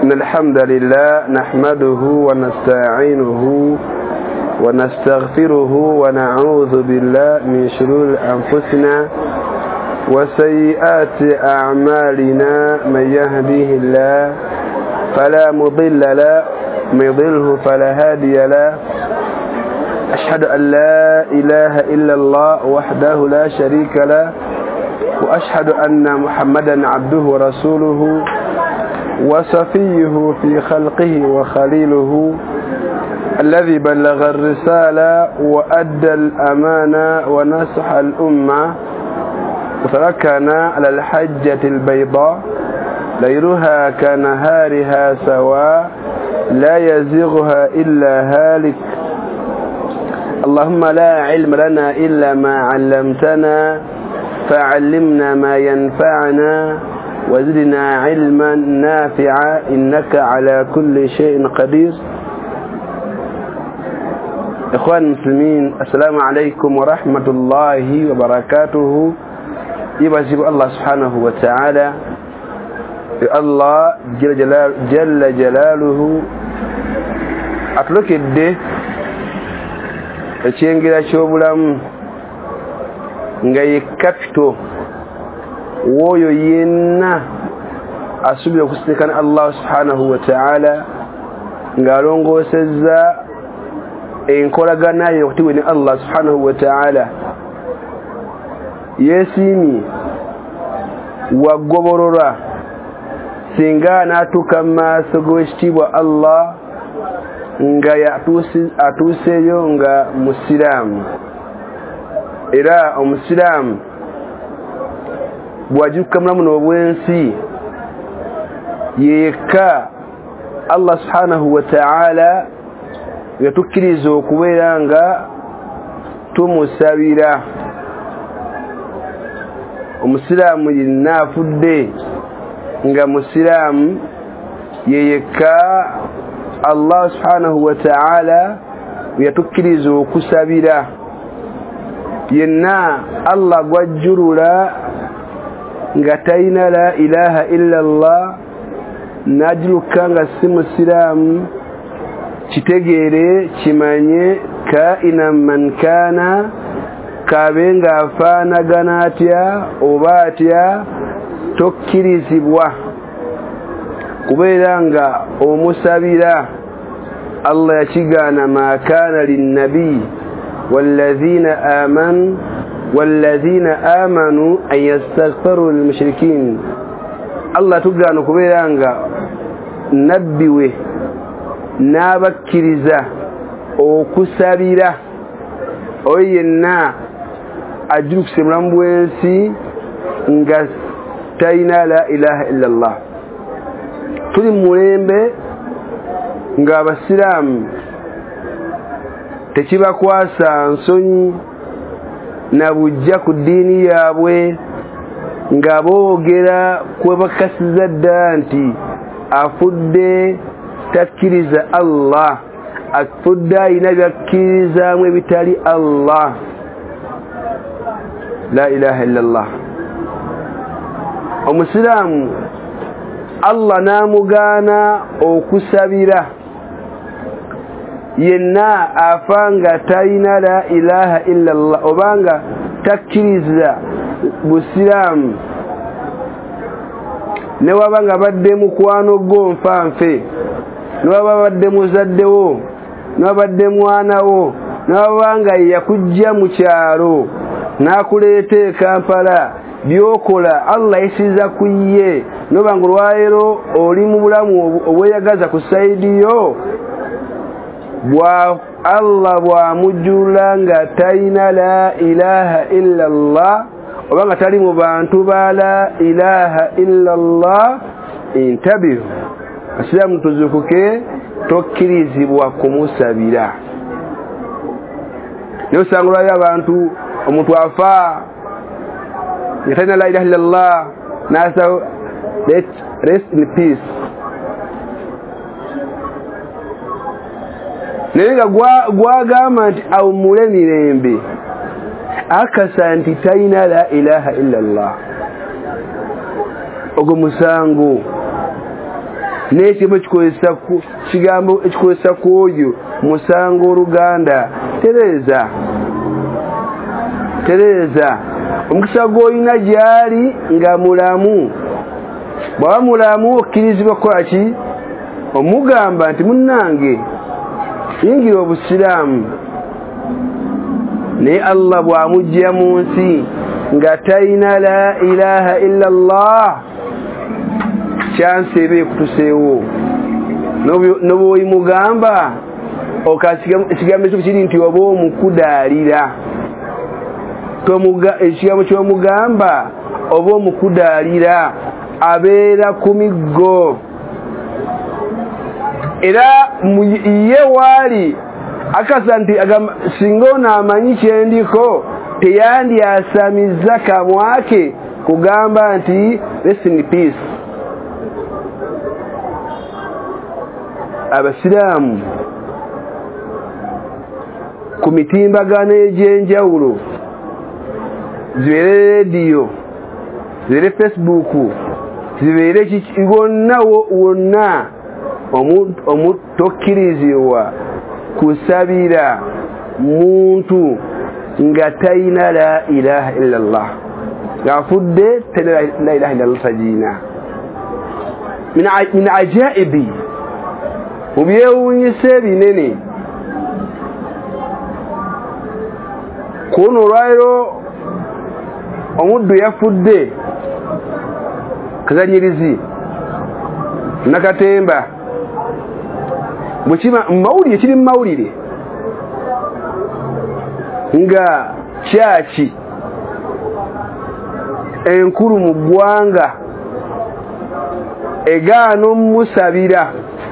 إن الحمد لله نحمده ونستعينه ونستغفره ونعوذ بالله من شرور أنفسنا وسيئات أعمالنا. من يهديه الله فلا مضل له من يضله فلا هادي له. أشهد أن لا إله إلا الله وحده لا شريك له وأشهد أن محمدا عبده ورسوله وصفيه في خلقه وخليله الذي بلغ الرسالة وأدى الأمانة ونصح الأمة وتركنا على الحجة البيضاء ليلها كنهارها سواء لا يزيغها إلا هالك. اللهم لا علم لنا إلا ما علمتنا فعلمنا ما ينفعنا وزدنا علما نافعا إنك على كل شيء قدير. إخوان المسلمين السلام عليكم ورحمة الله وبركاته. يبارك الله سبحانه وتعالى الله جل جلاله أتلوك الدي ekyengera ky'obulamu nga ye kapito w'oyo yenna asuubira okusinkana Allah subhanahu wa ta'ala ng'alongoosezza enkolagana ye okutiibwa ne Allah subhanahu wa ta'ala. yeesiimye waggoborora singa n'atuuka mu maaso g'ekitiibwa Allah nga atuuseeyo nga musiraamu. era omusiraamu bw'ajuka mulamu n'obwensi yekka Allah subhanahu wa ta'ala yatukkiriza okubeera nga tumusabira. omusiraamu yenna afudde nga musiraamu yekka Allah subhanahu wa ta'ala yatukkiriza okusabira. yenna Allah gwajjulula nga talina la ilaha illa Allah najuluka nga si musiraamu kitegeere kimanye kaina man kana kabe nga afaanagana atya oba atya tokkirizibwa kubeera nga omusabira. Allah yakigaana ma kana linnabi والذين آمنوا أن يستغفروا للمشركين. الله تقال كبيرانغا نبيوه نابكرزا أو كسابيرا أوينا أجلوك سمرامبوينسي نغا تاينا لا إله إلا الله. تولي موليمبي nga abasiraamu tekibakwasa nsonyi na bujja ku ddiini yaabwe nga boogera kwe bakasiza ddala nti afudde takkiriza Allah, afudde alina byakkirizaamu ebitali Allah. la ilaha illallah. omusiraamu Allah n'amugaana okusabira. yenna afanga talina la ilaha illa Allah obanga takkiriza busiraamu ne wabanga badde mukwano gwo nfanfe, ne waba badde muzaddewo, ne wabadde mwanawo, ne wabanga yakujja mu kyalo n'akuleeta e Kampala, byokola Allah yesiza ku ye nobanga olwaleero oli mu bulamu obweyagaza ku saidiyo Allah bw'amujjula nga talina la ilaha illa Allah oba nga tali mu bantu ba la ilaha illa Allah. intabihu asiraamu tuzukuke tokkirizibwa kumusabira. naye osanga olwaliro abantu omuntu afa nga talina la ilaha illa Allah n'asaba rest in peace. naye nga gwagamba nti awummule mirembe akasa nti talina la ilaha illa Allah. ogwo musango n'ekigambo kikozesa ku kigambo ekikozesa ku oyo musango oluganda tereza omukisa gw'olina gyali nga mulamu bw'aba mulamu okkirizibwa kukola ki omugamba nti munnange yingira obusiraamu naye Allah bw'amujja mu nsi nga talina la ilaha illa Allah chance ebe kutuseewo n'obw'oyimugamba ekigambo ekyo kiri nti oba omukudaalira ekigambo ky'omugamba oba omukudaalira abeera ku miggo era ye waali akasa nti singa ono amanyi kyendiko teyandyasamizza kamwake kugamba nti rest in peace. Abasiraamu ku mitimbagano egy'enjawulo zibeere rediyo zibeere Facebook zibeere wonna omutokkirizibwa kusabira muntu nga talina la ilaha illallah ng'afudde talina la ilaha illallah tagiina min ajaibi mu byewuunyisa ebinene kuno olwaliro omuddu yafudde kazanyirizi nakatemba mawulire kiri mu mawulire nga kyaki enkulu mu ggwanga egaana omusabira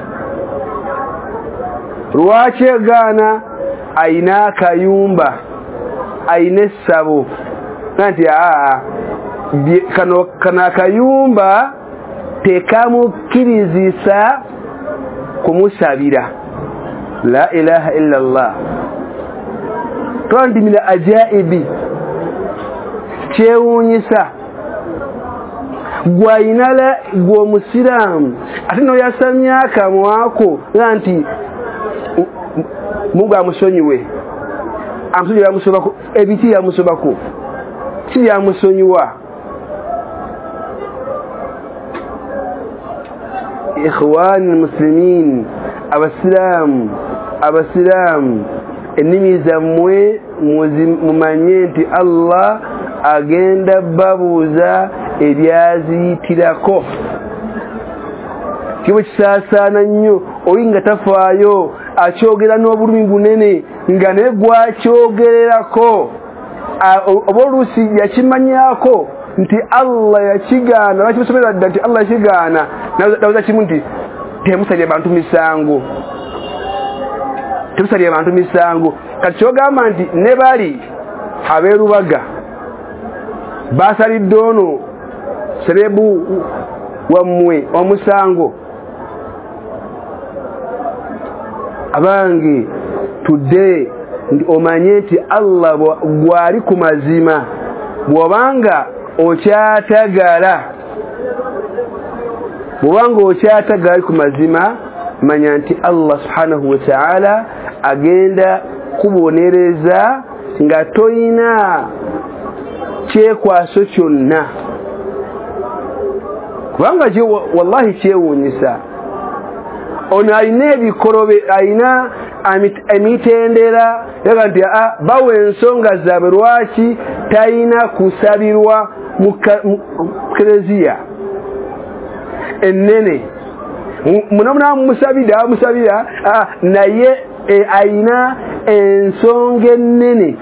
lwaki egaana ayina akayumba ayina essabo nti kano akayumba tekamukkirizisa kumusabira la ilaha illa Allah twandi mina ajaibi kyewuunyisa gwayinala gw'omusiraamu ate noyasamya akamwako nti Mungu amusonyiwe amusonyiwe yamusobako ebiti yamusobako si yamusonyiwa ikhwani muslimin abasiraamu ennimi zammwe mumanye nti Allah agenda babuuza ebyaziyitirako kibo kisaasaana nnyo oli nga tafaayo akyogera n'obulumi bunene nga naye gwakyogererako oba oluusi yakimanyako nti Allah yakigaana lwakimusomera dda nti Allah yakigaana nabuza kimu nti temusalye bantu misango kati kyogamba nti ne bali abeerubaga basalidde ono serebu wammwe omusango abange tudde ndi omanye nti Allah gwali ku mazima bw'obanga okyatagala ku mazima manya nti Allah subhanahu wa ta'ala agenda kubonereza nga toyina kyekwaso kyonna kubanga wallahi kyewuunyisa ono alina ebikolobe alina emitendera yaga nti bawa ensonga zaabwe lwaki talina kusabirwa mu kereziya ennene munamuna musabira naye alina ensonga ennene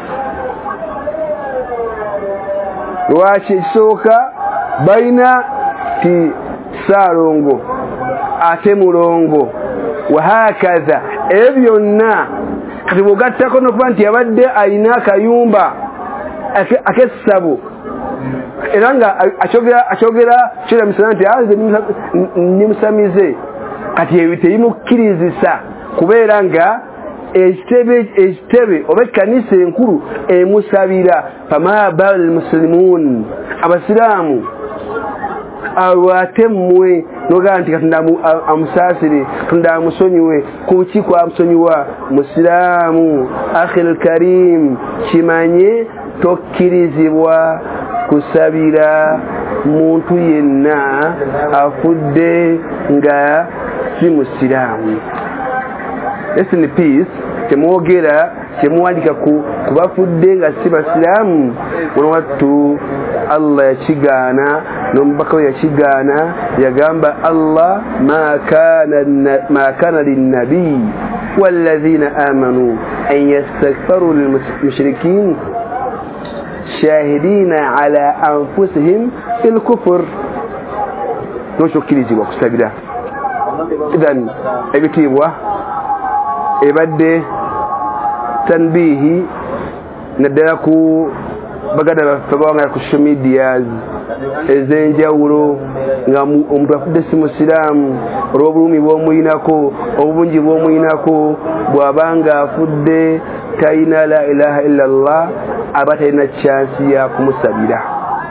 lwaki ekisooka balina ti Saalongo ate Mulongo wahakaza ebyo byonna kati bw'ogattako n'okuba nti yabadde alina akayumba ak'essabo era nga akyogera kyeramisana nti nze nimusamize kati ebyo tebimukkirizisa kubeera nga ekitebe oba ekkanisa enkulu emusabira fama bal muslimun abasiraamu alwate mmwe noga nti katonda amusaasire katonda amusonyiwe kuki kwamusonyiwa musiraamu akhil karim kimanye tokkirizibwa kusabira muntu yenna afudde nga si musiraamu. Rest in peace. Temwogera temuwandika kubafudde nga si basiraamu. Ono wattu Allah yakigaana n'omubaka we yakigaana yagamba Allah ma kana linnabiy walladhina amanu an yastaghfiru lilmushrikin shahidina ala anfusihim fil kufr. Nokyokkirizibwa kusabira. Idhan ebitiibwa ebadde tanbihi naddala ku baganda baffe bawanga ku social medias ez'enjawulo nga omuntu afudde si musiraamu olw'obulumi bw'omuyinako obubungi bw'omuyinako bw'abanga afudde talina la ilaha illallah aba talina chansi ya kumusabira.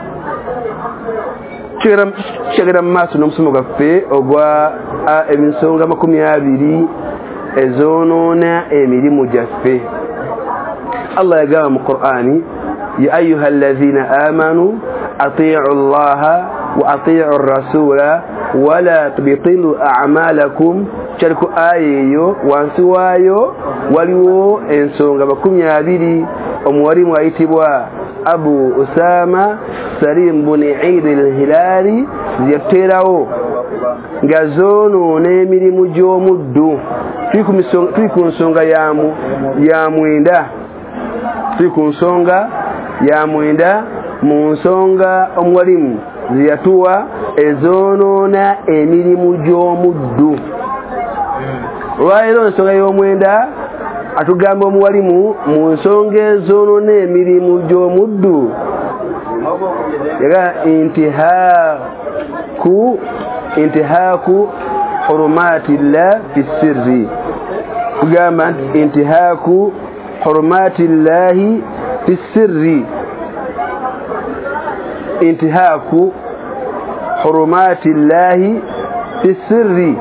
Kyegera mu maaso n'omusomo gwaffe ogwa ensonga 20 ezoonoona emirimu gyaffe. Allah yagamba mu Qur'ani ya ayuha alladhina amanu atii'u allaha wa atii'u ar-rasula wala tubtilu a'malakum. Kyaliku aya eyo wansi waayo waliwo ensonga 20. Omuwalimu ayitibwa Abu Usama Salim bin Eid al-Hilali ziyaterawo nga zoonoona emirimu gy'omuddu. Tuli ku nsonga ya mwenda. Tuli ku nsonga ya mwenda mu nsonga omuwalimu ziyatuwa ezoonoona emirimu gy'omuddu. Olwaleero ensonga y'omwenda atugamba omuwalimu mu nsonga ezoonoona emirimu gy'omuddu yaga intihaaku hurumatillah fi sirri. Kugamba nti intihaaku hurumatillahi fi sirri. Intihaaku hurumatillahi fi sirri,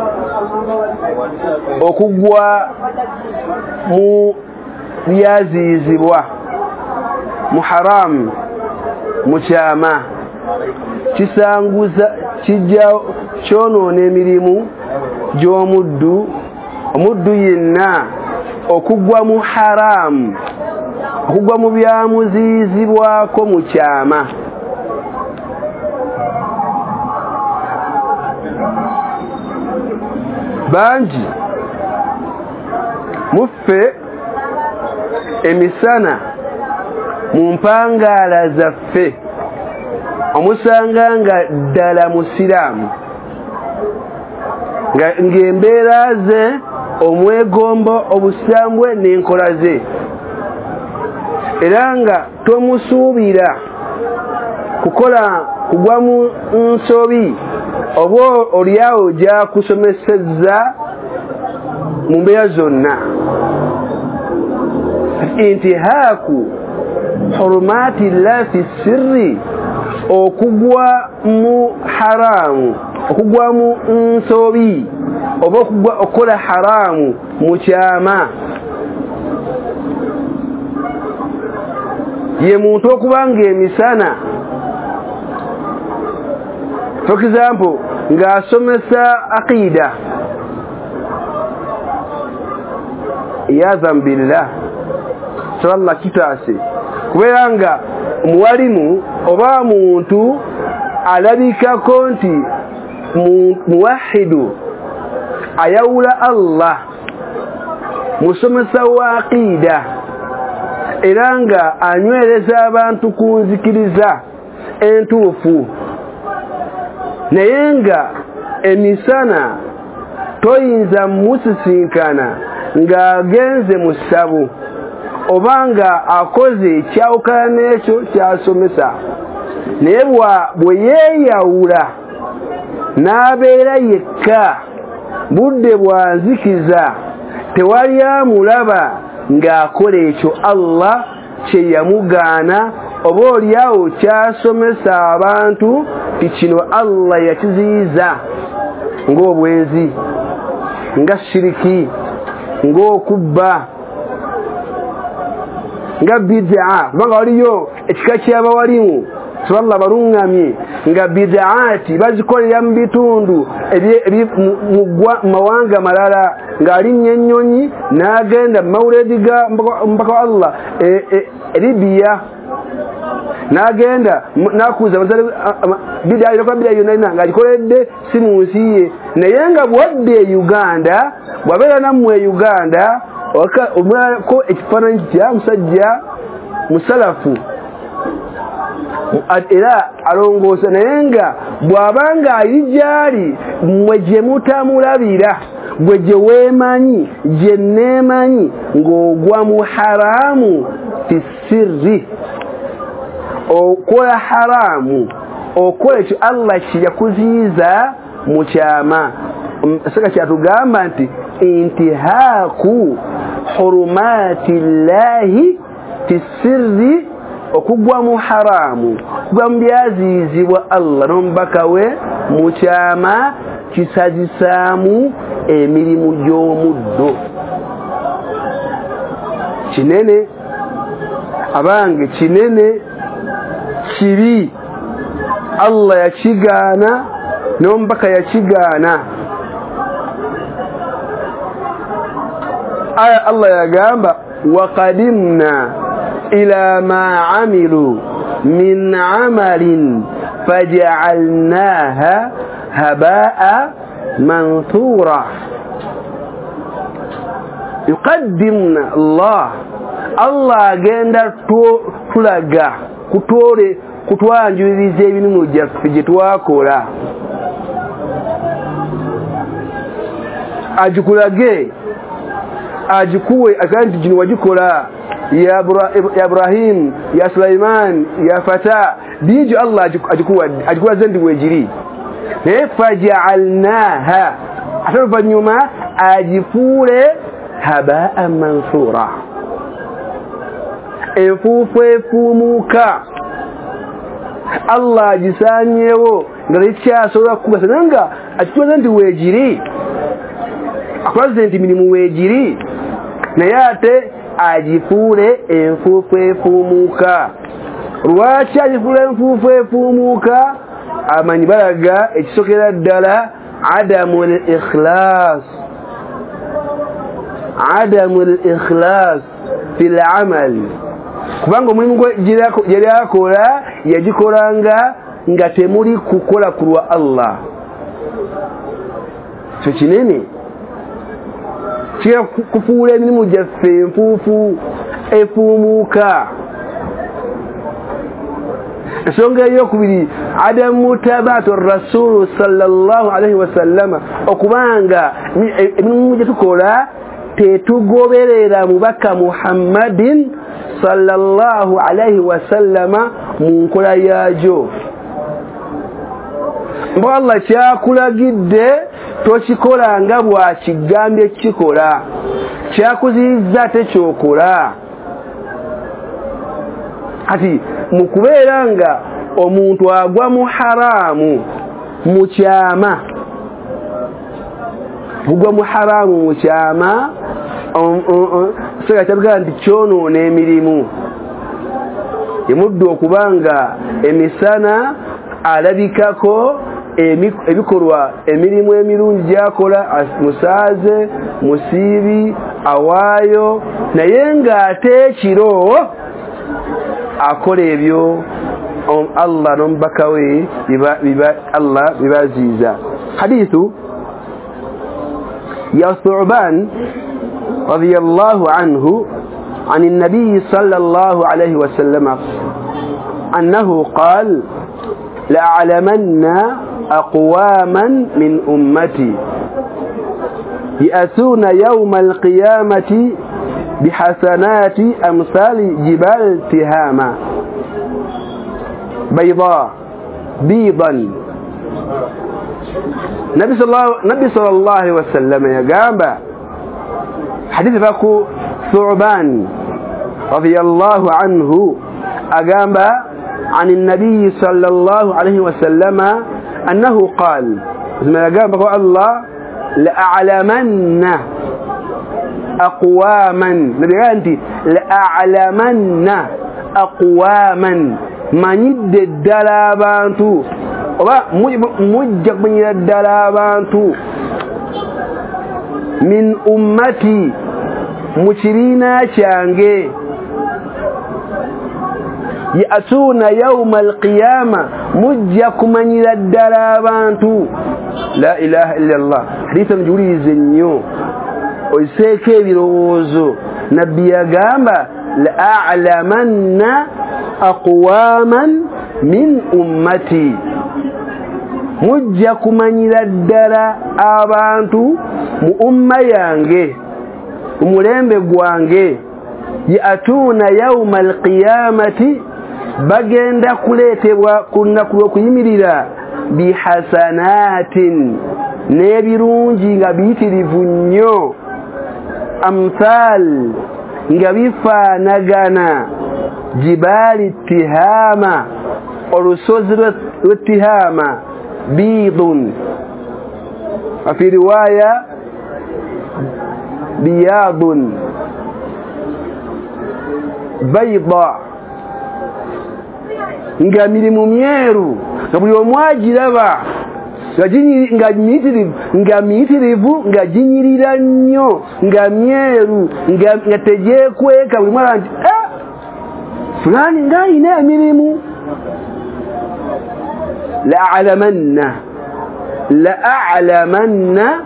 okugwa mu byazizibwa mu haram mu kyama kisanguza kijja kyonoona emirimu gy'omuddu. Omuddu yenna okugwa mu haram, okugwa mu byamuzizibwako mu kyama. Bangi muffe emisana mu mpangaala zaffe omusanga nga ddala musiraamu ng'embeera ze omwegombo obusambwe n'enkola ze, era nga tomusuubira kugwa mu nsobi oba oliawo gyakusomesezza mu mbeera zonna. Intihaaku hurumatillah fi sirri, okugwa mu haramu, okugwa mu nsobi oba okukola haramu mu kyama. Ye muntu okubanga emisana, for example, ng'asomesa aqida, iyadhan billah, sallallahu kitaase, kubeera nga muwalimu oba muntu alabikako nti muwahidu ayawula Allah, musomesa wa aqida, era nga anywereza abantu ku nzikiriza entuufu, naye nga emisana toyinza musisinkana ng'agenze mu ssabu oba nga akoze ekyawukana n'ekyo kyasomesa, naye bwe yeeyawula n'abeera yekka budde bwa nzikiza, tewali amulaba ng'akola ekyo Allah kye yamugaana, oba oliawo kyasomesa abantu kino Allah yakiziiza ng'obwenzi nga shiriki ng'okubba nga bid'a kubanga waliyo ekika ky'abawalimu subhanallah barungamye nga bid'aati bazikolera mu bitundu mawanga malala ng'alinnya ennyonyi n'agenda mu mawuledi ga mpaka wa Allah Libya n'agenda n'akuuza bid'a yonna ng'agikoledde si mu nsi ye naye nga bwadde Uganda bwabeera nammwe Uganda ko ekifaananyi kya musajja musalafu era alongoosa naye nga bw'abanga ali gyali mmwe gye mutamulabira gwe gye weemanyi gye neemanyi ng'ogwa mu haraamu fi sirri okola haraamu okola ekyo Allah kye yakuziyiza mu kyama saka kyatugamba nti intihaaku hurumati llahi fi sirri okugwa mu haraamu kugwa mu byaziyizibwa Allah n'omubaka we mu kyama kisazisaamu emirimu gy'omuddo kinene abange kinene kibi Allah yakigaana n'omubaka yakigaana aya Allah yagamba waqadimna ila ma amilu min amalin faj'alnaha habaa manthura yuqaddimna Allah agenda tulaga kutwanjuliriza ebintu byaffe gye twakola ajikulage ajikuwe akanti jino wajikola ya Ibrahim ya Sulaiman ya Fata bijo Allah ajikuwa zendi wejiri faj'alnaha atarufa nyuma ajifure habaa mansura efufumuka Allah ajisanyewo ngalichasola kubasananga ajikuwa zendi wejiri akwazenti minimu wejiri naye ate ajifule enfuufu efumuuka lwaki ajifule enfuufu efumuuka amanyi balaga ekisokera ddala adamu al-ikhlas fil amal kubanga omulimu gye lyakola yagikolanga nga temuli kukola kulwa Allah kyo kinene kira kufuula emirimu gyaffe enfuufu efumuuka ensonga eyokubiri adamu tabaatu rasulu sallallahu alaihi wasallama okubanga emirimu gye tukola tetugoberera mubaka Muhammadin sallallahu alaihi wasallama mu nkola yaajo mbo Allah kyakulagidde tokikola nga bwakigambye kikola kyakuziyiza tekyokola kati mukubeera nga omuntu agwa mu haraamu mu kyama bugwa mu haraamu mu kyama sega kyabugamba nti kyonoona emirimu emuddu okubanga emisana alabikako ebikolwa emirimu emirungi gyakola musaaze musiibi awaayo naye ng'ate ekiro akola ebyo Allah n'omubaka we Allah bibaziiza hadithu ya Thu'ban radiyallahu anhu عن النبي صلى الله عليه وسلم أنه قال لأعلمن أقواما من أمتي يأتون يوم القيامة بحسنات أمثال جبال تهامة بيضا نبي صلى الله عليه وسلم يقام حديث ثعبان رضي الله عنه أقام عن النبي صلى الله عليه وسلم أنه قال الله لأعلمن أقواما نبي لأعلمن أقواما من يد الدلابانتو مجب من يد الدلابانتو من أمتي مشرينا شانجي يأتون يوم القيامة مجب من يد الدلابانتو لا إله إلا الله حديث جوري زنيو ويسيكي بروزو نبي غامبا لأعلمن أقواما من أمتي مجاكم من يدر أبانتو مؤمة يانجي ومولين بوانجي يأتون يوم القيامة bagenda kuleetebwa kunakulo kuyimirira bihasanatin nebirungi nga biyitirivu nnyo amthal nga bifaanagana jibali tihama olusozi lwetihama bidun wafi riwaya biyadun bayda nga mirimu myeru nga buli omwagiraba nga miyitirivu nga ginyirira nnyo nga myeru nga tegyekweka buli mwala nti fulani ng'ayina emirimu la'alamanna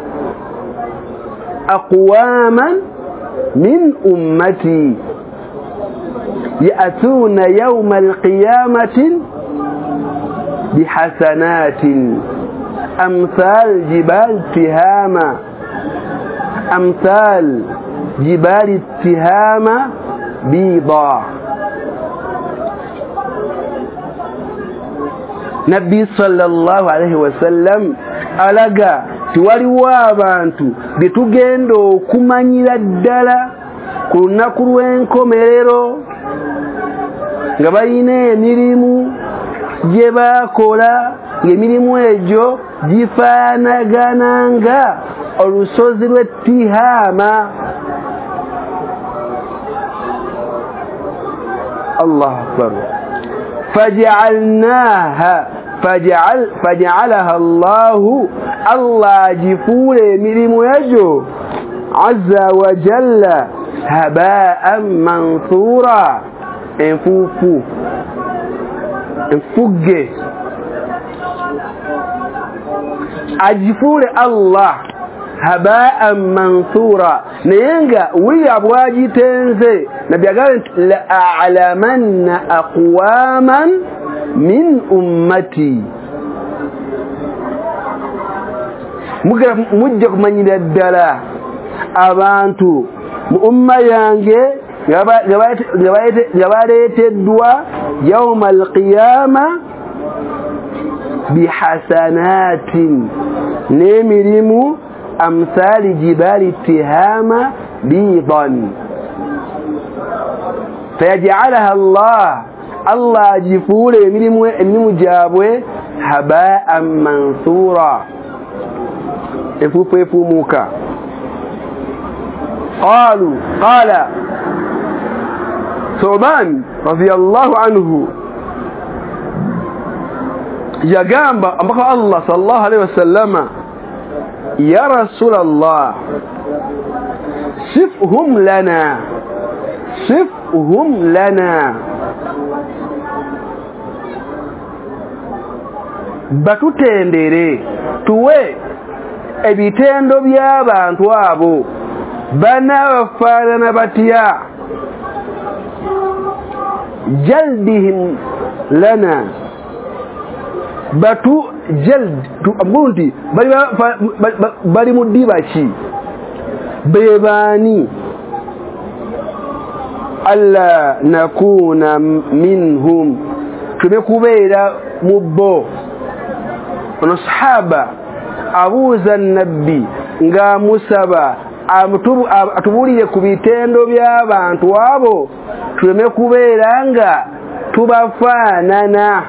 aqwaman min ummati يأتون يوم القيامة بحسنات أمثال جبال تهامة أمثال جبال التهامة بيضاء نبي صلى الله عليه وسلم ألقى توالي abantu betugenda okumanyira ddala ku lunaku lw'enkomerero nga balina emirimu gye bakola ng'emirimu egyo gifaanagana nga olusozi lw'ettihaama. Allahu akbar. faja'alaha Allahu Allah agifuula emirimu egyo azza wa jalla haba'an manthura enfuufu enfugge agifuule Allah haba'an manthura naye nga wiya bwagitenze nabbi agamba nti la'alamanna aqwaman min ummati mujja kumanyira ddala abantu mu umma yange nga baleeteddwa yawma alqiyama bihasanatin n'emirimu amthali jibali tihama bidan fayaj'alaha Allah agifuula emirimu gyabwe haba'an manthura efuufu efuumuuka. قال ثوبان رضي الله عنه يقام أمك الله صلى الله عليه وسلم يا رسول الله صفهم لنا batutendere tuwe ebitendo by'abantu abo banabafaanana batya jaldihim lana batu jald nti bali mu ddiba ki bebaani alla nakuna minhum tube kubeera mu bo. ono sahaba abuuza nabbi ng'amusaba atubuulire ku bitendo by'abantu abo tuleme kubeera nga tubafaanana.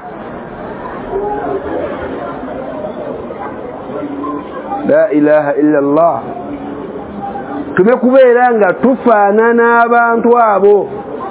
La ilaha illa Allah. Tumekubeera nga tufaanana abantu abo.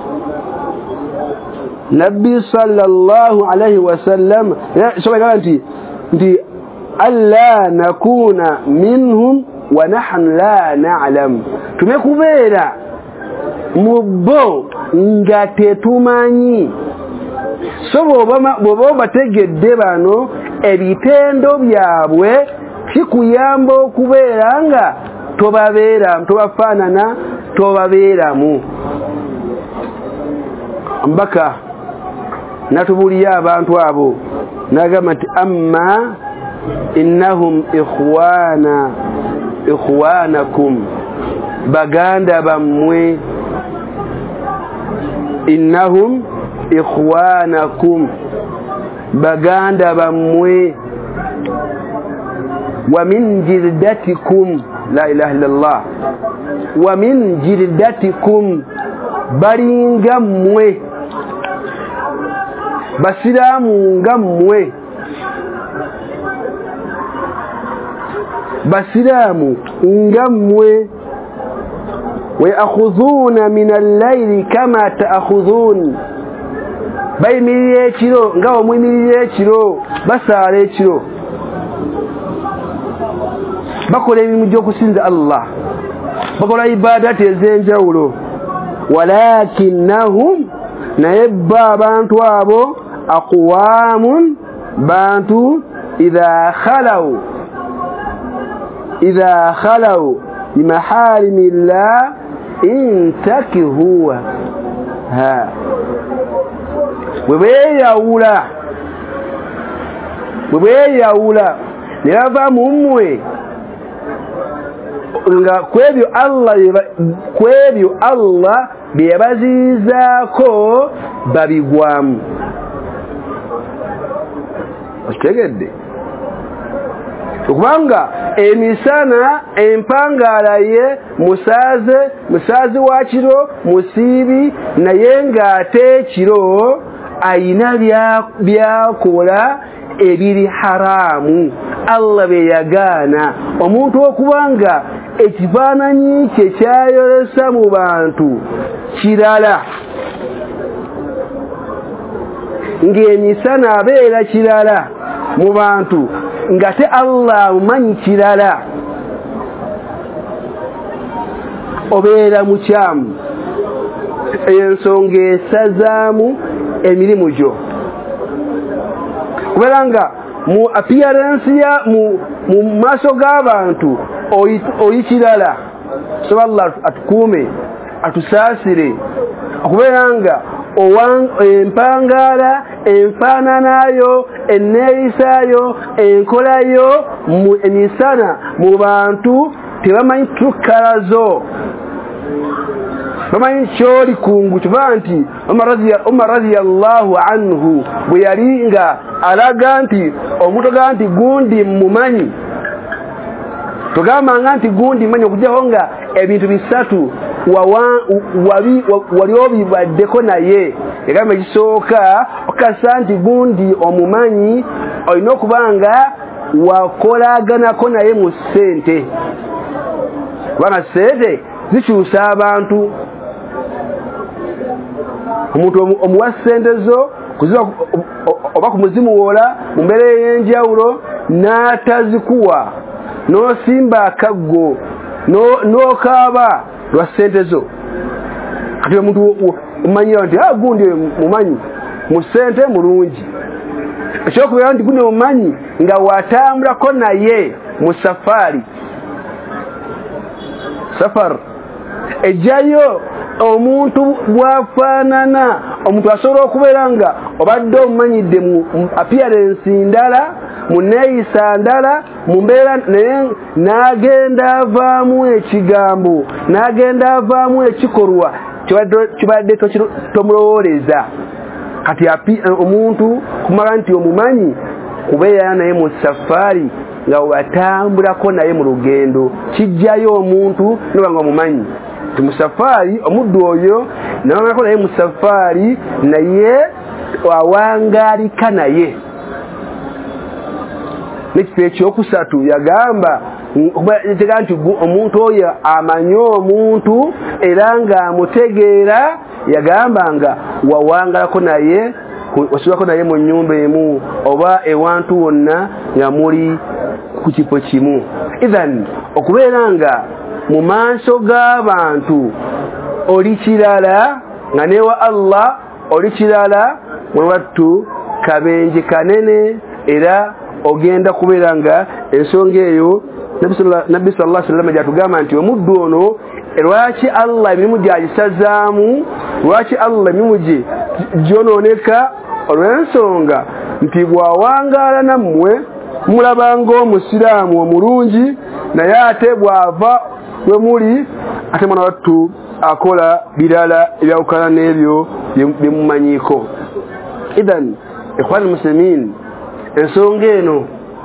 Nabbi sallallahu alayhi wasallam sobaga nti alla nakuna minhum wa nahnu la na'lam. Tumekubeera mubbo nga tetumanyi. So boba bategedde bano ebitendo byabwe kikuyamba okubeera nga tobafaanana tobabeeramu. Mbaka natubuliya abantu abo nagamba nti amma innahum ikhwanakum baganda bammwe. Innahum ikhwanakum baganda bammwe. Wa min jirdatikum la ilaha illallah. Wa min jirdatikum balinga mmwe basiraamu nga mmwe. Basiraamu nga mmwe. ويأخذون من الليل كما تأخذون bayimirira ekiro nga omwimirira ekiro basaala ekiro bakola emirimu gy'okusinza Allah bakola ibadati ez'enjawulo walakinnahum naye bo abantu abo aqwamun bantu idha khalaw bimaharimillah intakihuwa bwebeyawula ne bava mu mmwe nga kwebyo Allah bye yabaziizaako babigwamu. Okitegedde? Okubanga emisana empangaala ye musaazi wa kiro musiibi naye ng'ate ekiro ayina byakola ebiri haramu Allah be yagaana. Omuntu okubanga ekifaananyi kye kyayolesa mu bantu kirala ng'emisana abeera kirala mu bantu ngate Allah amumanyi kirala obeera mukyamu. Ensonga esazaamu emirimu gyo kubeera nga mu appearance ya mu maaso g'abantu oyi kirala. So Allah atukuume atusaasire okubeera nga empangaala enfaananayo enneeyisaayo enkolayo mu emisana mu bantu tebamanyi tukalazo bamanyi kyoli kungu kiva nti Umar radiyallahu anhu bwe yali nga alaga nti omuntu ga nti gundi mumanyi tugamba nti gundi manyi okujjaho nga ebintu bisatu wali obibaddeko naye yagamba ekisooka okasa nti gundi omumanyi olina okubanga wakolaganako naye mu ssente kubanga ssente zikyusa abantu. Omuntu omuwa ssente zo kuziba oba kumuzimuwola mu mbeera ey'enjawulo n'atazikuwa n'osimba akaggo n'okaaba lwa ssente zo. Kati omuntu omanyira nti gundi mumanyi mu ssente mulungi. Ekyokubeera nti gundi mumanyi nga watambulako naye mu safari ejjayo omuntu bwafaanana. Omuntu asobola okubeera nga obadde omumanyidde mu appearance ndala mu neeyisa ndala mu mbeera naye n'agenda avaamu ekigambo n'agenda avaamu ekikolwa kibadde tomulowooleza. Kati omuntu kumala nti omumanyi kubeera naye mu safari nga watambulako naye mu lugendo kijjayo omuntu noba nga omumanyi ti mu safari omuddu oyo nabamalako naye mu safari naye awangalika naye. N'ekifo ekyokusatu yagamba nti omuntu oyo amanyi omuntu era ng'amutegeera, yagamba nga wawangalako naye, wasubako naye mu nnyumba emu oba ewantu wonna nga muli ku kifo kimu. Idhan okubeera nga mu maaso g'abantu oli kirala nga newa Allah oli kirala, mwewattu kabenje kanene, era ogenda kubeera nga ensonga eyo Nabbi sallallahu alaihi wasallam gyatugamba nti omuddu ono lwaki Allah emirimu gy'agisazaamu, lwaki Allah emirimu gye gyonooneka, olw'ensonga nti bw'awangaala nammwe mulabanga omusiraamu omulungi, naye ate bw'ava we muli ate mwana wattu akola birala ebyawukana n'ebyo bye mumanyiiko. Idhan ikhwan muslimin, ensonga eno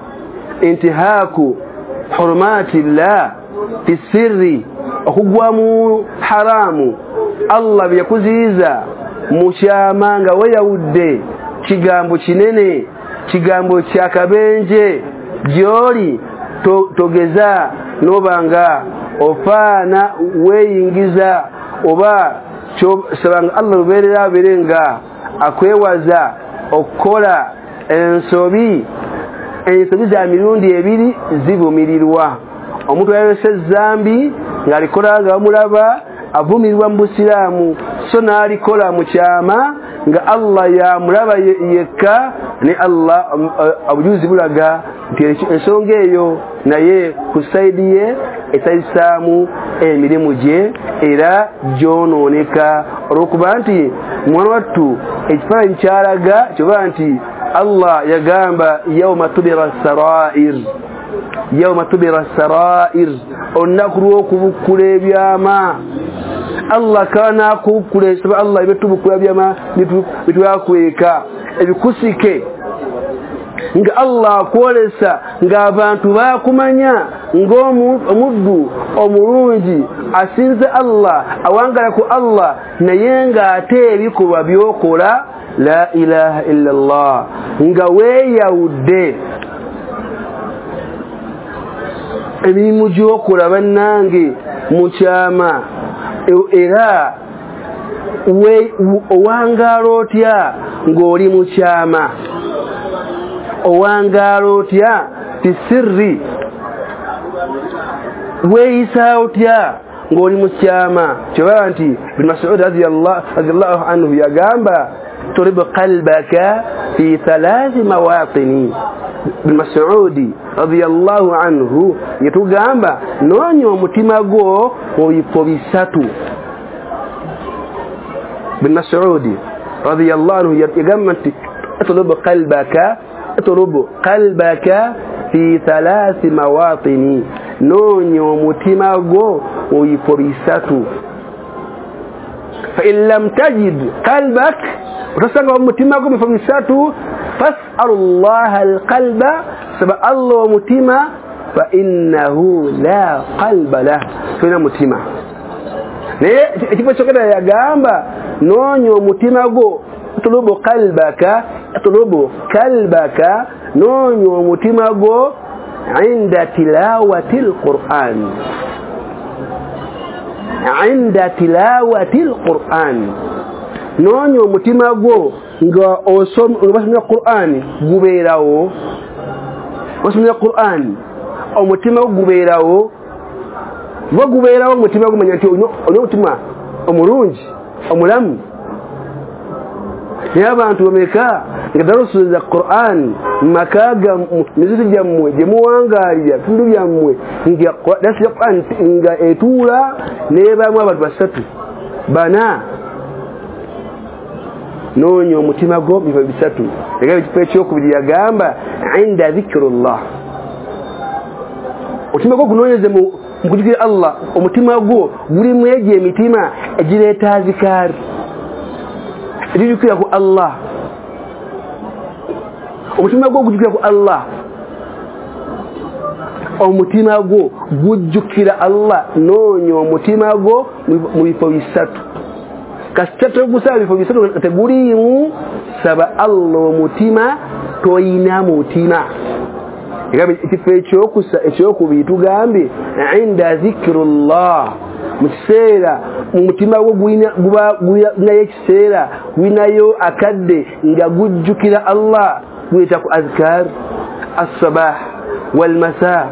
intihaaku hurumatillah fi sirri, okugwa mu haramu Allah bye yakuziyiza mu kyama nga weyawudde, kigambo kinene, kigambo kya kabenje gy'oli togeza n'obanga ofaana weeyingiza oba kyosabanga Allah lubeerera abeere nga akwewaza okukola ensobi za mirundi ebiri zivumirirwa. Omuntu ayolesa ezzambi ng'alikola nga bamulaba avumirirwa mu busiraamu, so n'alikola mu kyama nga Allah yamulaba yekka, ne Allah obujulizi bulaga nti ensonga eyo naye ku sayidi ye etayisaamu emirimu gye era gyonooneka, olw'okuba nti mwana wattu ekifaananyi kyalaga kyoba nti Allah yagamba yawma tubira sarair, yawma tubira sarair, olunaku lw'okubukkula ebyama. Allah kana kubukkula saba Allah ebyetubukula byama bitwakweka ebikusike nga Allah akwolesa ng'abantu bakumanya ng'omuddu omulungi asinze Allah, awangala ku Allah, naye ng'ate ebikolwa byokola la ilaha illa Allah nga weeyawudde. Emirimu gy'okola bannange mu kyama era owangaala otya ng'oli mu kyama, owangaala otya fi sirri, weeyisa otya ng'oli mu kyama. Kyobaba nti Ibn Mas'ud radiyallahu anhu yagamba turib qalbaka fi thalathi mawatini. Ibn Mas'ud radiyallahu anhu yatugamba noonya omutima gwo mu bifo bisatu. Ibn Mas'ud radiyallahu anhu yagamba nti اطلب قلبك في ثلاث مواطن، noonya omutima gwo mu bifo bisatu. فإن لم تجد قلبك وتسنغ omutima gwo mu bifo bisatu فاسأل الله القلب، سبا الله mutima فإنه لا قلب له، فإنه mutima. naye ekifo kyokera yagamba noonya omutima gwo, اطلب قلبك noonya omutima gwo عند تلاوة القرآن، عند تلاوة القرآن، noonya omutima gwo nga basomya Qur'an gubeerawo, basomya Qur'an omutima gubeerawo, gubeerawo omutima gumanya nti olina omutima omulungi omulamu. Naye abantu bameka nga darusuza Qur'an makaga mizizi gyammwe gye muwangaalira tundu byammwe nga Qur'an nga etuula n'ebaamu abantu basatu bana. Noonya omutima gwo bifo bisatu. Egaba ekifo ekyokubiri yagamba inda dhikrullah, omutima gwo gunoonyeze mu kujukira Allah. Omutima gwo gulimu egyo emitima egireeta azikaari ejijukira ku Allah. Omutima gwo gujukira ku Allah, omutima gwo gujukira Allah. Noonya omutima gwo mu bifo bisatu. kasitatu gusaba bifo bisatu tegulimu saba Allah mutima toyina mutima igabe ekyokubi tugambe inda zikrullah mukiseera umutima gwo gwinayo ekiseera gwinayo akadde nga gujjukira Allah gweta ku azkar as-sabah wal masa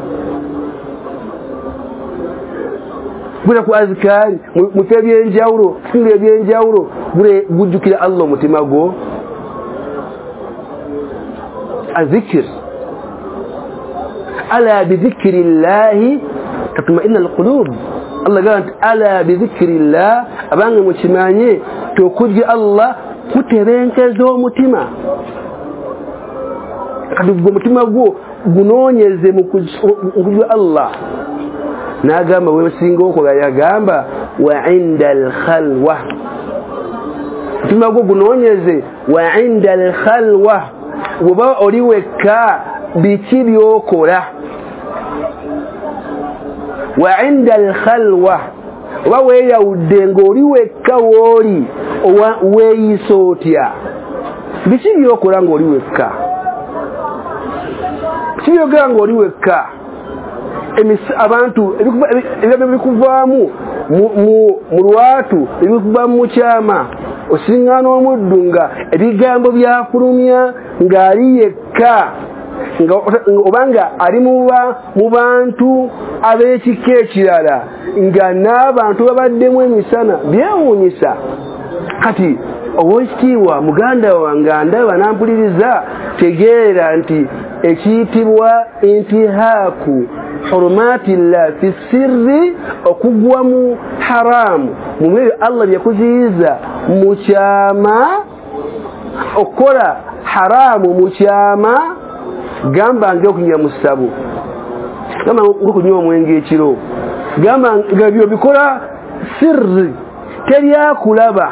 gweta ku azkar mutebye njawulo sinde byenjawulo gujjukira Allah umutima gwo azikr ala bi dhikrillah tatma'inna al-qulub Allah gant ala bi dhikrillah abange mukimanye to kujja Allah kutebenkezo omutima kadubwo mutima gwo gunonyeze mu kujja Allah nagamba we singo ko yagamba wa inda al-khalwa mutima gwo gunonyeze wa inda al-khalwa woba oliweka biki byokola wa inda al-khalwa wa weyawudde ng'oliwekka wooli weeyisootia biki byokola ng'oliwekka kibyogera ng'oliwekka abantu ebikuvaamu mu lwatu ebikuvaamu mu kyama osingana omuddu nga ebigambo byafulumya ng'ali yekka obanga ali mu bantu ab'ekika ekirala nga n'abantu babaddemu emisana byewuunyisa kati owekitiibwa muganda wange andaba nampuliriza tegeera nti ekiyitibwa intihaaku hurumatillah fi sirri okugwa mu haramu mumwe Allah byakuziyiza mu kyama okola haramu mu kyama gamba nge okunywa musabu gamba ngokunywa omwenge ekiro gamba nga byo bikola sirri teryakulaba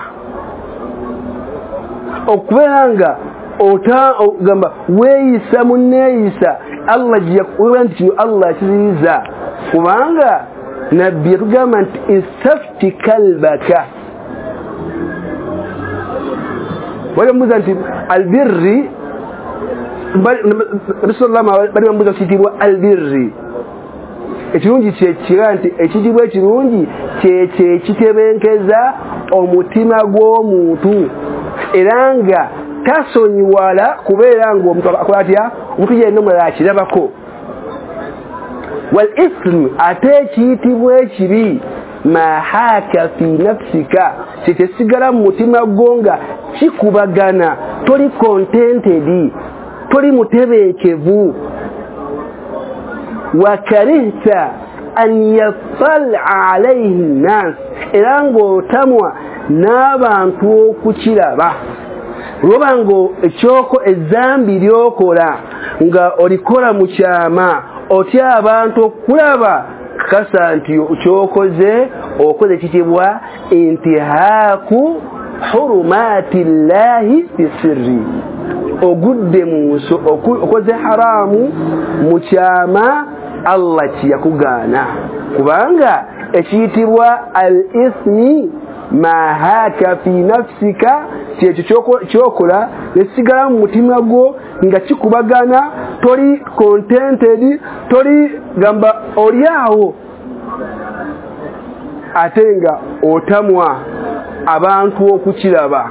okubeeranga gamba weeyisa munneeyisa Allah gyakuwa nti kino Allah akiziyiza kubanga nabbi yatugamba nti istafti kalbaka walimubuuza nti albirri Rasulullah bali bamubuuza kiyitibwa albirri ekirungi kyekira nti ekijibwa ekirungi kyekyo ekitebenkeza omutima gw'omuntu era nga tasonyiwala kubeera ng'omuntu akola atya omuntu yenna omulala akirabako wal ism ate ekiyitibwa ekibi ma haaka fi nafsika kyekisigala mu mutima gwo nga kikubagana toli contented toli mutebenkevu wa karihta an yattala alayhi nnas era ng'otamwa n'abantu okukiraba lwoba ngo ekyoko ezambi lyokola nga olikola mu kyama otya abantu okulaba kasa nti kyokoze okoze kitibwa intihaaku hurumatillahi fi sirri ogudde munso okoze haramu mu kyama Allah kiyakugaana kubanga ekiyitibwa al-ithmi ma haaka fi nafsika kyekyo kyokola nesigala mu mutima gwo nga kikubagana toli contented toli gamba oliawo ate nga otamwa abantu okukiraba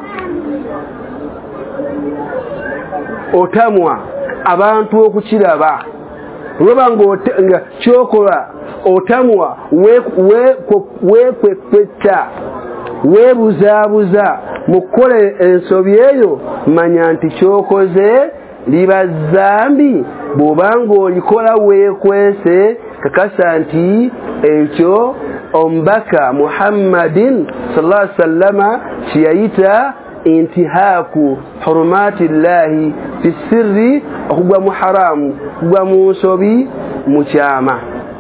otamwa abantu okukiraba lwoba nga kyokola otamwa weekwekwetta weebuzaabuza mu kukola ensobi eyo manya nti kyokoze liba zambi bw'obanga olikola weekwese kakasa nti ekyo omubaka Muhammadin sallallahu alaihi wasallama kiyayita intihaaku hurumatillahi fi sirri okugwa mu haramu okugwa mu nsobi mu kyama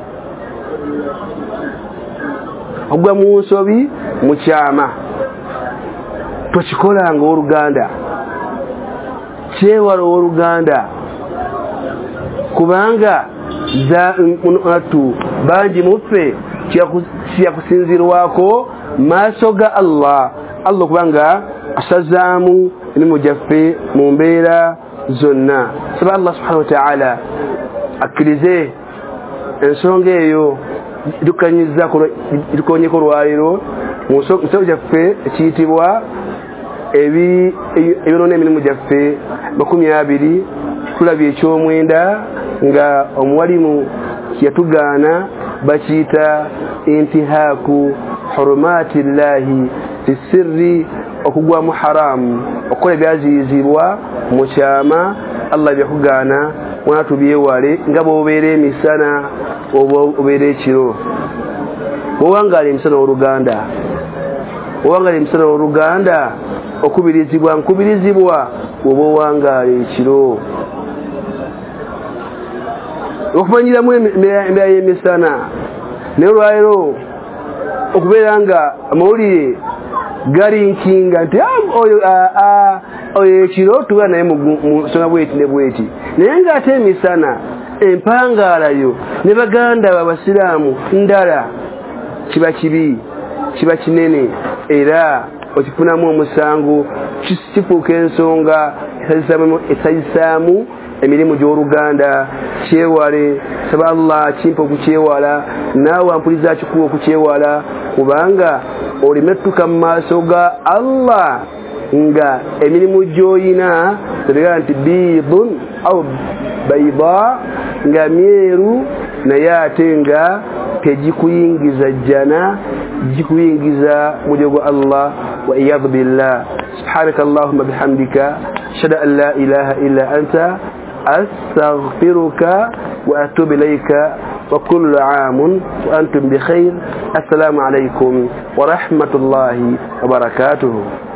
okugwa mu nsobi mu kyama tokikolanga oluganda kyewala oluganda kubanga atu bangi muffe kyakusinzirwako maaso ga Allah Allah kubanga asazaamu emirimu gyaffe mu mbeera zonna. Saba Allah subhanahu wa ta'ala akkirize ensonga eyo tukanyizako lwaliro mu kitabo kyaffe ekiyitibwa ebiroona emirimu gyaffe 20 tulabye ekyomwenda nga omuwalimu yatugaana bakiyita intihaaku hurumati llahi fi sirri, okugwamu haramu, okukola ebyaziyizibwa mu kyama. Allah byakugaana wona tubyewale nga bw'obeera emisana oba obeera ekiro. Bw'owangaala emisana oluganda okubirizibwa oba owangaala ekiro. Okumanyiramu embeera y'emisana naye olwaliro okubeera nga amawulire galinkinga nti oyo ekiro tuba naye mu nsonga bweti ne bweti, naye ng'ate emisana empangaalayo ne baganda b'abasiraamu ndala kiba kibi, kiba kinene, era okifunamu omusango, kifuuka ensonga esayisaamu emirimu gy'oluganda. Kyewale, saba Allah kimpa okukyewala, naawe ampuliza kikuwa okukyewala, kubanga olimettuka mu maaso ga Allah nga emirimu gy'oyina tegera nti biidun au baida, nga myeru naye ate nga tegikuyingiza jjana, gikuyingiza mulyo gwa Allah. Wa iyadhu billah. Subhanaka Allahumma bihamdika ashhadu an la ilaha illa anta astaghfiruka wa atubu ilayka wa kullu aamun wa antum bi khair. Assalamu alaykum wa rahmatullahi wa barakatuh.